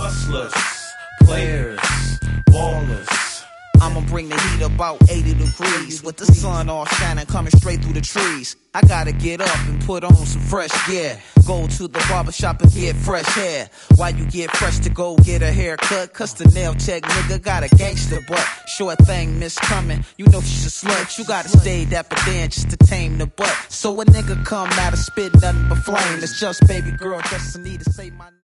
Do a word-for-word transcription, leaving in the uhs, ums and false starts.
hustlers, players, ballers. I'ma bring the heat about eighty degrees with the sun all shining coming straight through the trees. I gotta get up and put on some fresh gear. Go to the barbershop and get fresh hair. Why you get fresh to go get a haircut? Cause the nail tech nigga got a gangster butt. Short thing miss coming, you know she's a slut. You gotta stay dapper then just to tame the butt. So a nigga come out and spit nothing but flame. It's just baby girl Destiny to say my